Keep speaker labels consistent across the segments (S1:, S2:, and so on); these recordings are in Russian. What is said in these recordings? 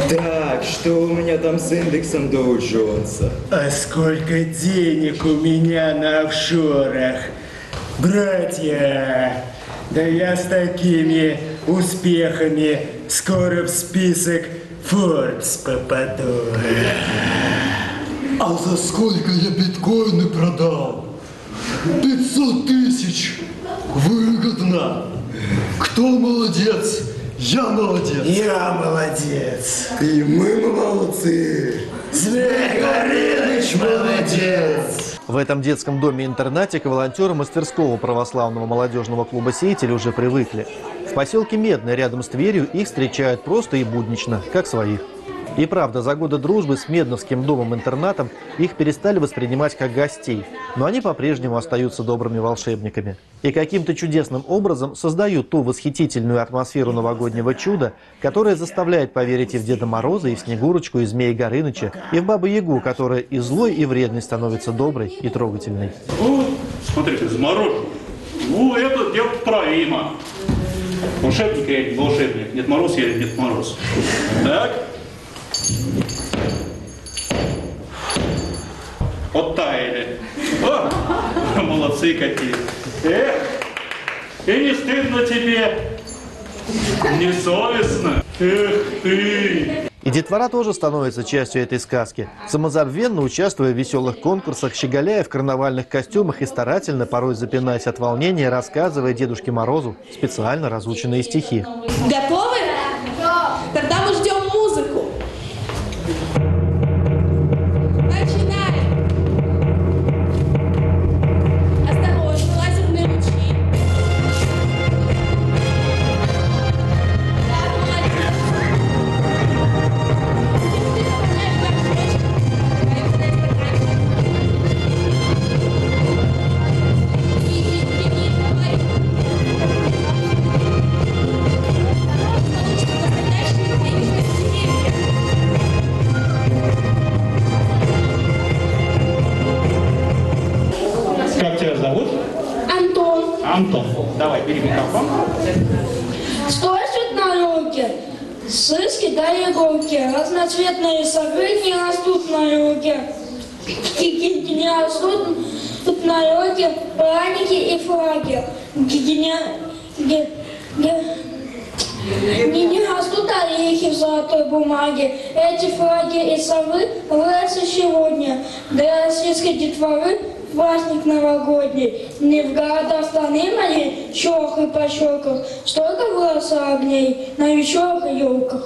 S1: Так, что у меня там с индексом Доу Джонса?
S2: А сколько денег у меня на офшорах? Братья, да я с такими успехами скоро в список Forbes попаду.
S3: А за сколько я биткоины продал? 500 тысяч. Выгодно. Кто молодец? Я молодец.
S2: Я молодец.
S3: И мы молодцы.
S2: Змей Горыныч молодец.
S4: В этом детском доме-интернате к волонтерам мастерского православного молодежного клуба «Сеятель» уже привыкли. В поселке Медное, рядом с Тверью, их встречают просто и буднично, как своих. И правда, за годы дружбы с Медновским домом-интернатом их перестали воспринимать как гостей, но они по-прежнему остаются добрыми волшебниками. И каким-то чудесным образом создают ту восхитительную атмосферу новогоднего чуда, которая заставляет поверить и в Деда Мороза, и в Снегурочку, и Змея Горыныча, и в Бабу-Ягу, которая и злой, и вредной становится доброй и трогательной.
S5: О, смотрите, заморожен. Ну, это дело поправимо. Волшебник я не волшебник. Дед Мороз я Дед Мороз. Так. Оттаяли. О, молодцы какие. Эх, и не стыдно тебе, не совестно. Эх ты.
S4: И детвора тоже становится частью этой сказки. Самозабвенно участвуя в веселых конкурсах, щеголяя в карнавальных костюмах и старательно, порой запинаясь от волнения, рассказывая Дедушке Морозу специально разученные стихи.
S6: Готовы? Да. Тогда мы ждем музыку. Начинаем. Осторожно, лазерные ручки. Да, молодец.
S5: Как тебя зовут?
S6: Антон.
S5: Антон. Давай, бери микрофон.
S6: Стоят на руки, сыски да иголки, разноцветные совы не растут на руке, кикинки не растут тут на руке, праники и флаги, не растут орехи в золотой бумаге. Эти флаги и совы вырастут сегодня для российской детворы. Праздник новогодний, не в городах страны моей, щелк и по щелках, столько выросло огней на веселых елках.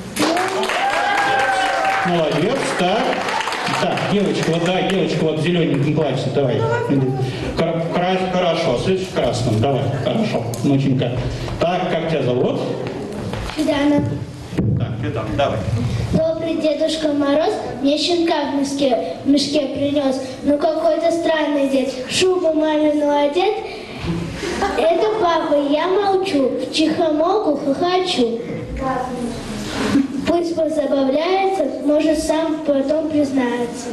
S5: Молодец, так. Так, девочка, вот давай, девочка, вот в зелененьком платье, давай. Хорошо, слышишь, в красном, давай, хорошо, внученька. Так, как тебя зовут?
S7: Федана.
S5: Так, Федан, давай.
S7: Добрый Дедушка Мороз мне щенка в мешке принес. Ну какой-то странный дед, шубу мамину одет. Это папа, я молчу, в чихомолку хохочу. Пусть позабавляется, может сам потом признается.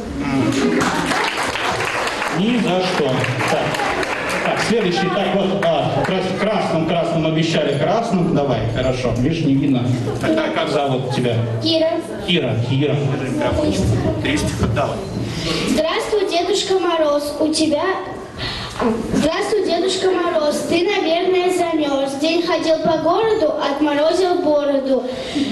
S5: Ни за что. Так, следующий, так вот, красным обещали, красным, давай, хорошо, видишь, не видно. Тогда как зовут тебя?
S7: Кира.
S5: Кира. Держи микрофончик. 3 стиха, давай.
S7: Здравствуй, Дедушка Мороз, у тебя... Здравствуй, Дедушка Мороз, ты, наверное, замерз. День ходил по городу, отморозил бороду.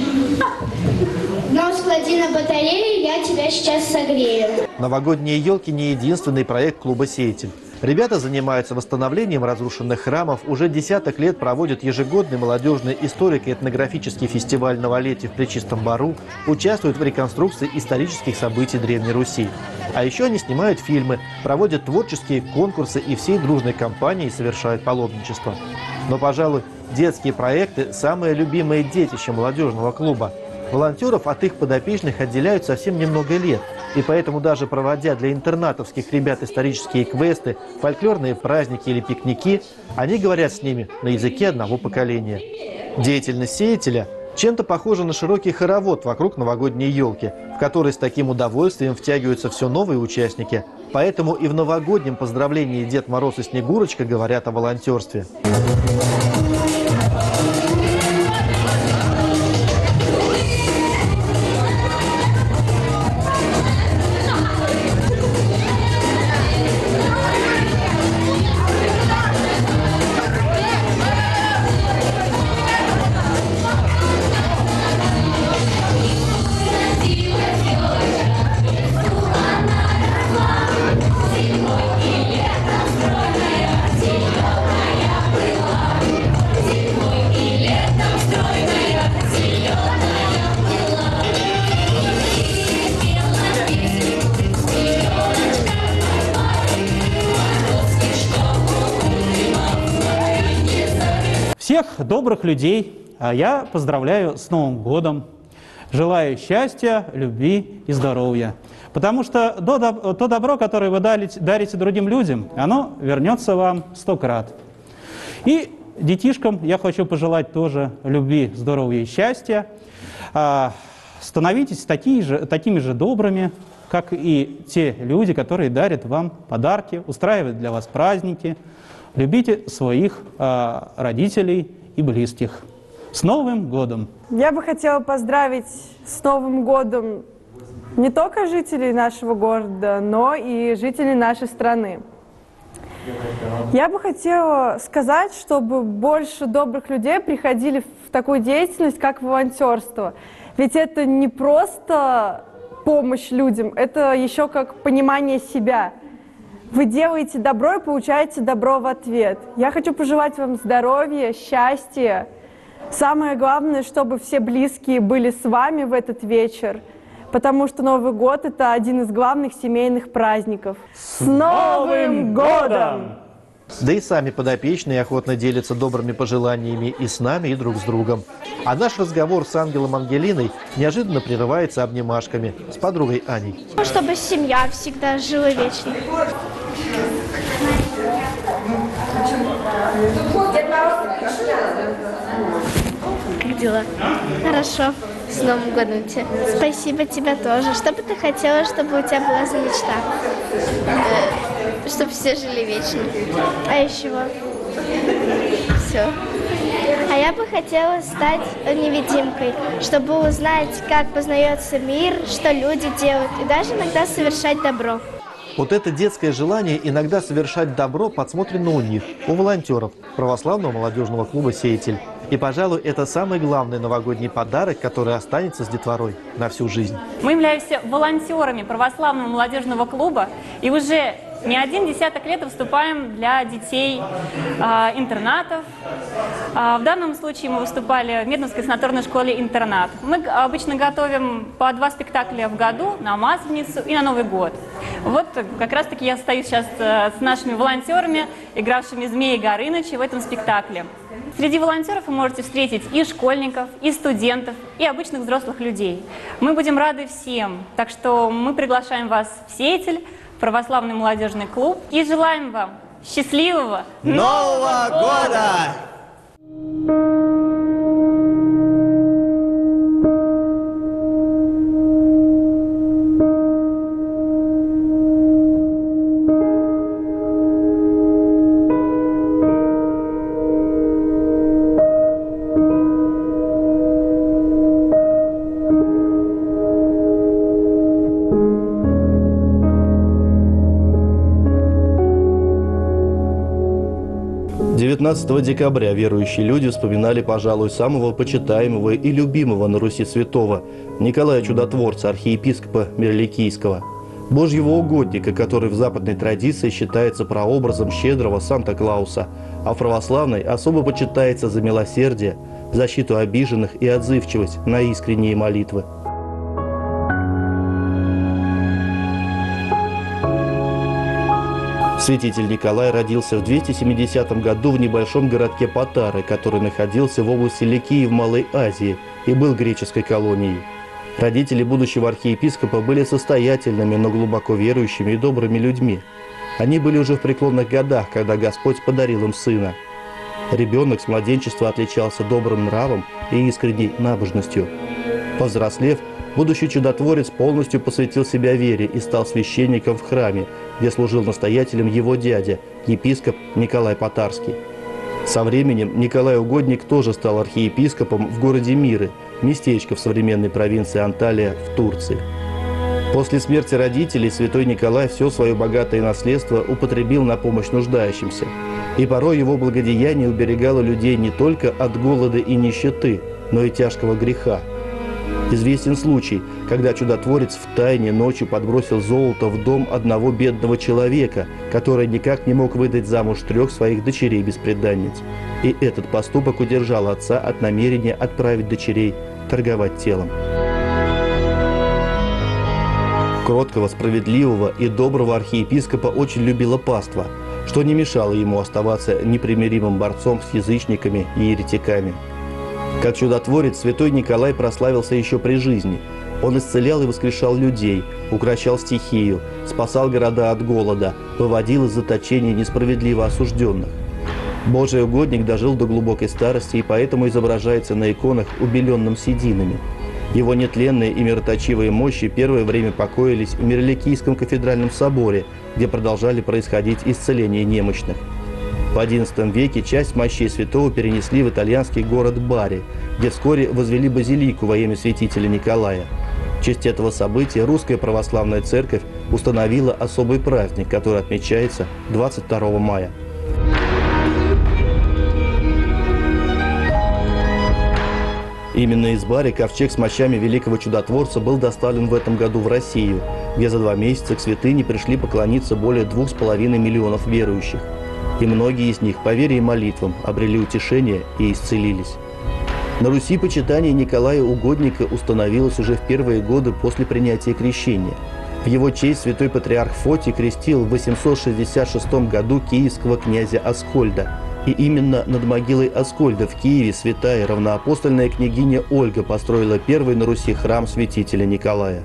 S7: Нос клади на батарею, я тебя сейчас согрею.
S4: Новогодние елки не единственный проект клуба «Сеятель». Ребята занимаются восстановлением разрушенных храмов, уже десяток лет проводят ежегодный молодежный историко-этнографический фестиваль «Новолетие» в Пречистом Бару, участвуют в реконструкции исторических событий Древней Руси. А еще они снимают фильмы, проводят творческие конкурсы и всей дружной компанией совершают паломничество. Но, пожалуй, детские проекты – самое любимое детище молодежного клуба. Волонтеров от их подопечных отделяют совсем немного лет, и поэтому даже проводя для интернатовских ребят исторические квесты, фольклорные праздники или пикники, они говорят с ними на языке одного поколения. Деятельность «Сеятеля» чем-то похожа на широкий хоровод вокруг новогодней елки, в который с таким удовольствием втягиваются все новые участники. Поэтому и в новогоднем поздравлении Дед Мороз и Снегурочка говорят о волонтерстве.
S5: добрых людей я поздравляю с Новым годом. Желаю счастья, любви и здоровья. Потому что то добро, которое вы дарите другим людям, оно вернется вам 100 крат. И детишкам я хочу пожелать тоже любви, здоровья и счастья. Становитесь такими же добрыми, как и те люди, которые дарят вам подарки, устраивают для вас праздники. Любите своих родителей и близких. С Новым годом!
S8: Я бы хотела поздравить с Новым годом не только жителей нашего города, но и жителей нашей страны. Я бы хотела сказать, чтобы больше добрых людей приходили в такую деятельность, как волонтерство. Ведь это не просто помощь людям, это еще как понимание себя. Вы делаете добро и получаете добро в ответ. Я хочу пожелать вам здоровья, счастья. Самое главное, чтобы все близкие были с вами в этот вечер, потому что Новый год – это один из главных семейных праздников. С Новым годом!
S4: Да и сами подопечные охотно делятся добрыми пожеланиями и с нами, и друг с другом. А наш разговор с Ангелом Ангелиной неожиданно прерывается обнимашками с подругой Аней.
S7: Чтобы семья всегда жила вечно. Как дела? Хорошо. С Новым годом тебя. Спасибо тебе тоже. Что бы ты хотела, чтобы у тебя была за мечта? Чтобы все жили вечно. А еще? Все. А я бы хотела стать невидимкой, чтобы узнать, как познается мир, что люди делают, и даже иногда совершать добро.
S4: Вот это детское желание иногда совершать добро подсмотрено у них, у волонтеров православного молодежного клуба «Сеятель». И, пожалуй, это самый главный новогодний подарок, который останется с детворой на всю жизнь.
S9: Мы являемся волонтерами православного молодежного клуба и уже не один десяток лет выступаем для детей интернатов. В данном случае мы выступали в Медновской санаторной школе-интернат. Мы обычно готовим по 2 спектакля в году на Масленицу и на Новый год. Вот как раз-таки я стою сейчас с нашими волонтерами, игравшими Змея Горыныча в этом спектакле. Среди волонтеров вы можете встретить и школьников, и студентов, и обычных взрослых людей. Мы будем рады всем, так что мы приглашаем вас в «Сеятель», православный молодежный клуб, и желаем вам счастливого Нового года!
S4: «19 декабря верующие люди вспоминали, пожалуй, самого почитаемого и любимого на Руси святого Николая Чудотворца, архиепископа Мирликийского, Божьего угодника, который в западной традиции считается прообразом щедрого Санта-Клауса, а в православной особо почитается за милосердие, защиту обиженных и отзывчивость на искренние молитвы. Святитель Николай родился в 270 году в небольшом городке Патары, который находился в области Ликии в Малой Азии и был греческой колонией. Родители будущего архиепископа были состоятельными, но глубоко верующими и добрыми людьми. Они были уже в преклонных годах, когда Господь подарил им сына. Ребенок с младенчества отличался добрым нравом и искренней набожностью. Повзрослев, будущий чудотворец полностью посвятил себя вере и стал священником в храме, где служил настоятелем его дядя, епископ Николай Патарский. Со временем Николай Угодник тоже стал архиепископом в городе Миры, местечко в современной провинции Анталия в Турции. После смерти родителей святой Николай все свое богатое наследство употребил на помощь нуждающимся. И порой его благодеяние уберегало людей не только от голода и нищеты, но и тяжкого греха. Известен случай, когда чудотворец втайне ночью подбросил золото в дом одного бедного человека, который никак не мог выдать замуж 3 своих дочерей-бесприданниц. И этот поступок удержал отца от намерения отправить дочерей торговать телом. Кроткого, справедливого и доброго архиепископа очень любила паства. что не мешало ему оставаться непримиримым борцом с язычниками и еретиками. Как чудотворец святой Николай прославился еще при жизни. Он исцелял и воскрешал людей, укрощал стихию, спасал города от голода, выводил из заточения несправедливо осужденных. Божий угодник дожил до глубокой старости и поэтому изображается на иконах убеленным сединами. Его нетленные и мироточивые мощи первое время покоились в Мирликийском кафедральном соборе, где продолжали происходить исцеления немощных. В XI веке часть мощей святого перенесли в итальянский город Бари, где вскоре возвели базилику во имя святителя Николая. В честь этого события Русская Православная Церковь установила особый праздник, который отмечается 22 мая. Именно из Бари ковчег с мощами великого чудотворца был доставлен в этом году в Россию, где за 2 месяца к святыне пришли поклониться более 2,5 миллионов верующих. И многие из них по вере и молитвам обрели утешение и исцелились. На Руси почитание Николая Угодника установилось уже в первые годы после принятия крещения. В его честь святой патриарх Фотий крестил в 866 году киевского князя Аскольда. И именно над могилой Аскольда в Киеве святая равноапостольная княгиня Ольга построила первый на Руси храм святителя Николая.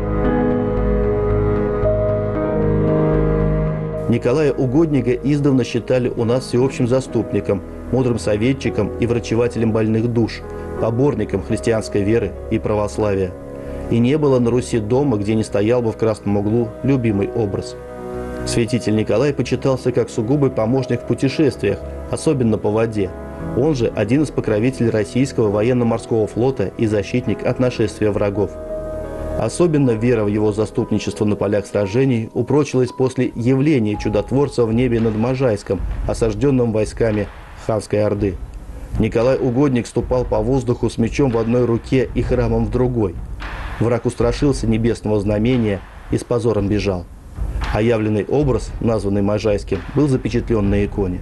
S4: Николая Угодника издавна считали у нас всеобщим заступником, мудрым советчиком и врачевателем больных душ, поборником христианской веры и православия. И не было на Руси дома, где не стоял бы в красном углу любимый образ. Святитель Николай почитался как сугубый помощник в путешествиях, особенно по воде. Он же один из покровителей российского военно-морского флота и защитник от нашествия врагов. Особенно вера в его заступничество на полях сражений упрочилась после явления чудотворца в небе над Можайском, осажденным войсками ханской орды. Николай Угодник ступал по воздуху с мечом в одной руке и храмом в другой. Враг устрашился небесного знамения и с позором бежал. А явленный образ, названный Можайским, был запечатлен на иконе.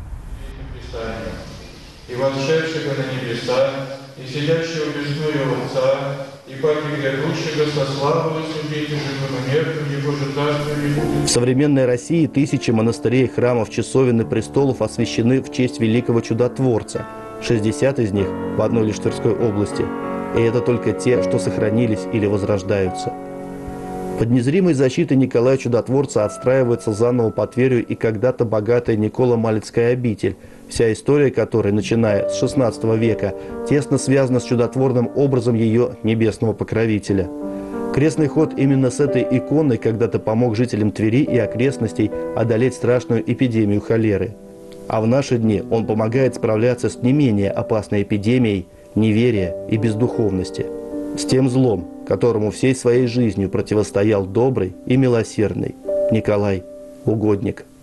S10: И восшедшего на небеса, и сидящего бездную Отца, и паки грядущего со славою судить и живым его же царствие.
S4: В современной России тысячи монастырей, храмов, часовен и престолов освящены в честь великого чудотворца. 60 из них в одной лишь Тверской области. И это только те, что сохранились или возрождаются. Под незримой защитой Николая Чудотворца отстраивается заново по Тверью и когда-то богатая Николо-Малицкая обитель, вся история которой, начиная с XVI века, тесно связана с чудотворным образом ее небесного покровителя. Крестный ход именно с этой иконой когда-то помог жителям Твери и окрестностей одолеть страшную эпидемию холеры. А в наши дни он помогает справляться с не менее опасной эпидемией неверия и бездуховности. С тем злом, которому всей своей жизнью противостоял добрый и милосердный Николай Угодник.